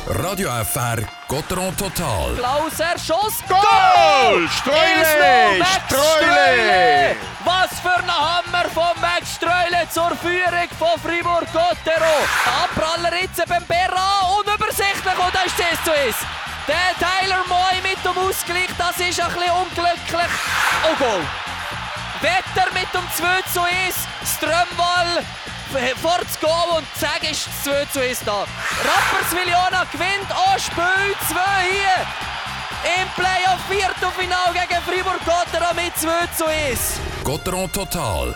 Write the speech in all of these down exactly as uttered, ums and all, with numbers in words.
Radio F R Gotteron Total. Klauser Schuss. Goal! Streule! Streule! Was für ein Hammer von Max Streule zur Führung von Fribourg-Gotteron. Abpraller jetzt beim Berra, unübersichtlich und das ist eins zu eins. Der Tyler Moy mit dem Ausgleich, das ist ein bisschen unglücklich. Oh, Goal! Wetter mit dem zwei zu eins. Strömwall vor das Goal und zack ist das zwei zu eins da. Rapperswil-Jona gewinnt auch Spiel zwei hier. Im Playoff-Viertelfinale gegen Fribourg-Gotteron mit zwei zu eins. Gotteron Total.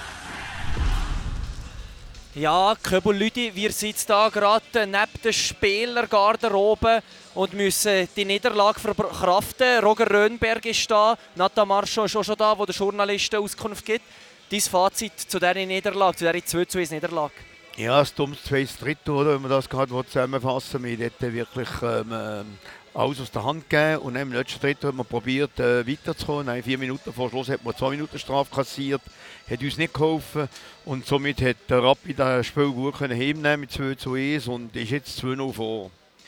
Ja, Köbel Lüdi, wir sitzen hier gerade neben der Spielergarderobe und müssen die Niederlage verkraften. Roger Röhnberg ist da, Nathan Marchand ist auch schon da, wo der Journalisten Auskunft gibt. Dein Fazit zu dieser Niederlage, zu dieser zwei zu eins Niederlage? Ja, das dummes zweites Drittel, oder, wenn man das gerade zusammenfassen will. Wir hätten wirklich ähm, alles aus der Hand gegeben und im letzten Drittel hat man probiert äh, weiterzukommen. Nein, vier Minuten vor Schluss hat man zwei Minuten Strafe kassiert, hat uns nicht geholfen und somit hat der Rapid das Spiel gut können heimnehmen mit zwei zu eins und ist jetzt zwei null vor.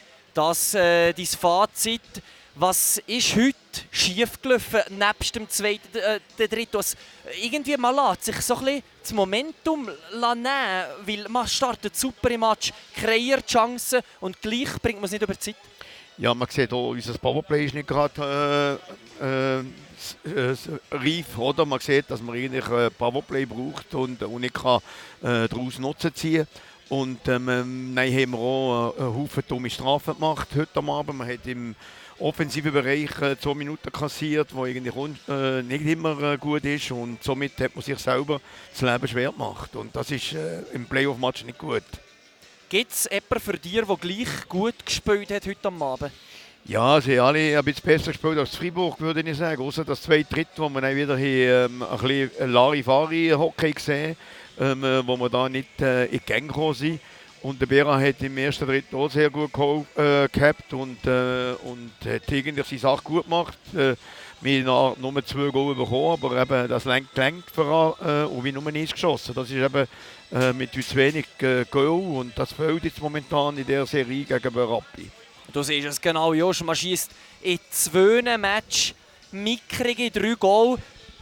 Das äh, dein Fazit. Was ist heute schief gelaufen, nebst dem zweiten, äh, der dritten? Irgendwie man lässt sich so ein bisschen das Momentum nehmen, weil man startet super im Match, kreiert Chancen und gleich bringt man es nicht über die Zeit. Ja, man sieht auch, unser Powerplay ist nicht gerade äh, äh, reif, oder? Man sieht, dass man eigentlich ein Powerplay braucht und, und nicht kann, äh, daraus Nutzen ziehen. Und ähm, nein, haben wir auch einen Haufen dumme Strafen gemacht heute am Abend. Man hat im offensiven Bereich äh, zwei Minuten kassiert, was eigentlich äh, nicht immer äh, gut ist. Und somit hat man sich selber das Leben schwer gemacht. Und das ist äh, im Playoff-Match nicht gut. Gibt es jemanden für dich, der gleich gut gespielt hat heute am Abend? Ja, sie haben alle ein bisschen besser gespielt als Fribourg, würde ich sagen. Außer das zweite Drittel, wo wir dann wieder hier, ähm, ein bisschen Larifari-Hockey gesehen haben, ähm, wo wir da nicht äh, in die Gänge gekommen sind. Und der Bera hat im ersten Drittel auch sehr gut äh, gehabt und, äh, und hat eigentlich seine Sache gut gemacht. Äh, wir haben nur zwei Goal bekommen, aber eben das lenkt gelenkt für äh, und wir nur eins geschossen. Das ist eben äh, mit uns wenig äh, Goal und das fehlt jetzt momentan in der Serie gegen Rappi. Du siehst es genau, Josh. Man schießt in zwei Matches mickrige drei Goal.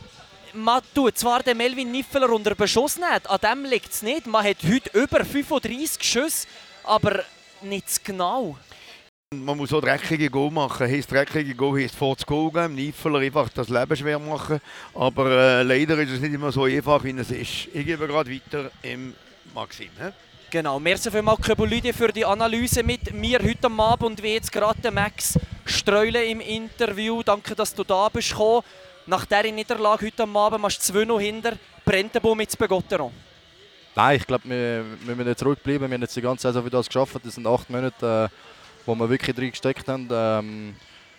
Man tut zwar den Melvin Niffeler unter Beschuss nicht, an dem liegt es nicht. Man hat heute über fünfunddreissig Schüsse, aber nicht genau. Man muss auch dreckige Goal machen. Heißt dreckige Goal heisst vor das Goal geben, Niffeler einfach das Leben schwer machen. Aber äh, leider ist es nicht immer so einfach, wie es ist. Ich gebe gerade weiter im Maxim. He? Genau, merci vielmals Köbel Lüdi für die Analyse mit mir heute am Abend und wie jetzt gerade Max Streule im Interview. Danke, dass du da bist gekommen. Nach dieser Niederlage heute am Abend machst du zwei noch hinter. Brennt der Baum jetzt bei Gotteron? Nein, ich glaube, wir, wir müssen jetzt ruhig bleiben. Wir haben jetzt die ganze Saison für das geschafft. Das sind acht Monate, äh, wo wir wirklich drin gesteckt haben. Ähm,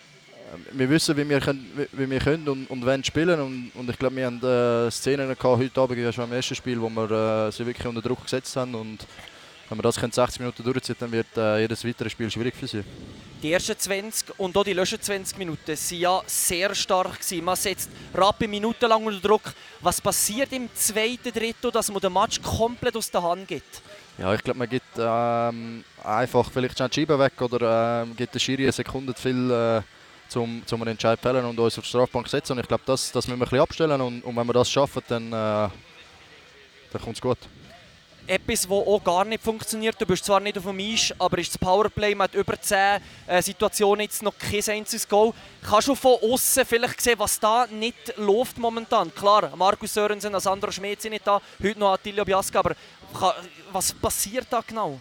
wir wissen, wie wir können, wie wir können und, und wollen spielen. Und, und ich glaube, wir haben äh, Szenen gehabt, heute Abend, ja schon im ersten Spiel, wo wir äh, sie wirklich unter Druck gesetzt haben. Und wenn wir das sechzig Minuten durchziehen, dann wird äh, jedes weitere Spiel schwierig für sie. Die ersten zwanzig und auch die letzten zwanzig Minuten waren ja sehr stark. Man setzt Rappi minutenlang unter Druck. Was passiert im zweiten Drittel, dass man den Match komplett aus der Hand gibt? Ja, ich glaube, man gibt ähm, einfach vielleicht schon die Scheibe weg oder ähm, gibt der Schiri eine Sekunde zu viel, äh, zum, zum einen Entscheid fällen und uns auf die Strafbank setzen. Und ich glaube, das, das müssen wir ein bisschen abstellen und, und wenn wir das schaffen, dann, äh, dann kommt es gut. Etwas, das auch gar nicht funktioniert. Du bist zwar nicht auf dem Eis, aber ist das Powerplay mit über zehn äh, Situationen jetzt noch kein einziges Goal. Kannst du von außen vielleicht sehen, was da nicht läuft momentan? Klar, Markus Sörensen, Sandro Schmidt sind nicht da, heute noch Attilio Biasca, aber was passiert da genau?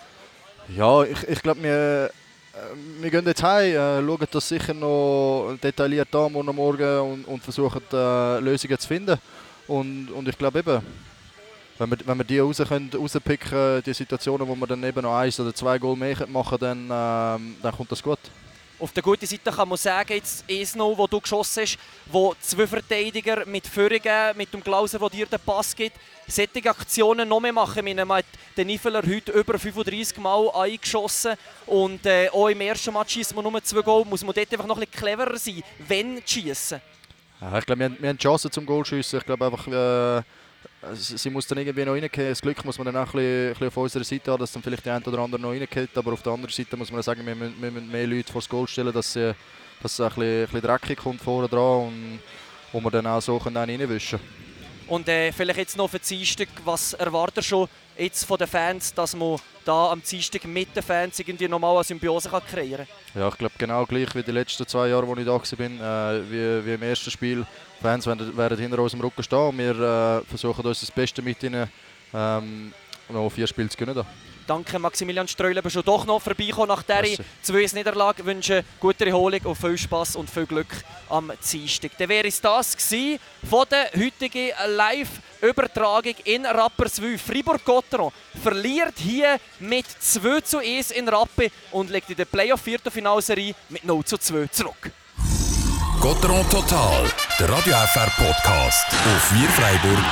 Ja, ich, ich glaube, wir, wir gehen jetzt heim, äh, schauen das sicher noch detailliert an morgen und, und versuchen äh, Lösungen zu finden. Und, und ich glaube eben, Wenn wir, wenn wir die raus können, rauspicken, die Situationen, wo wir dann eben noch eins oder zwei Goal mehr machen, dann, ähm, dann kommt das gut. Auf der guten Seite kann man sagen, jetzt Esno, wo du geschossen hast, wo zwei Verteidiger mit Führungen, mit dem Glauser, der dir den Pass gibt, solche Aktionen noch mehr machen. Man hat den Niffeler heute über fünfunddreissig Mal eingeschossen und äh, auch im ersten Match schießt man nur zwei Goal. Muss man dort einfach noch ein bisschen cleverer sein, wenn schießen? Ja, ich glaube, wir, wir haben die Chance zum Goal schiessen. Ich glaube einfach, äh, sie muss dann irgendwie noch reingehen. Das Glück muss man dann auch ein bisschen, ein bisschen auf unserer Seite haben, dass dann vielleicht die eine oder andere noch reingeht. Aber auf der anderen Seite muss man sagen, wir müssen, wir müssen mehr Leute vor das Goal stellen, dass, sie, dass es ein bisschen, ein bisschen dreckig kommt vorne dran und wo wir dann auch so reinwischen können. Und äh, vielleicht jetzt noch für das Dienstag, was erwartet ihr schon jetzt von den Fans, dass man da am Dienstag mit den Fans irgendwie nochmal eine Symbiose kann kreieren kann? Ja, ich glaube genau gleich wie die letzten zwei Jahre, als ich da war, äh, wie, wie im ersten Spiel. Die Fans werden, werden hinter uns im Rücken stehen und wir äh, versuchen uns das Beste mit ihnen ähm, noch vier Spiele zu gewinnen. Danke Maximilian Streul, aber schon doch noch vorbeikommen nach dieser zwei Niederlage. Ich wünsche gute Erholung und viel Spass und viel Glück am Dienstag. Dann wäre es das gewesen von der heutigen Live-Übertragung in Rapperswil. Fribourg-Gotteron verliert hier mit zwei zu eins in Rappe und legt in der Playoff-Viertelfinalserie mit null zu zwei zurück. Gotteron Total, der Radio F R Podcast auf wir freiburg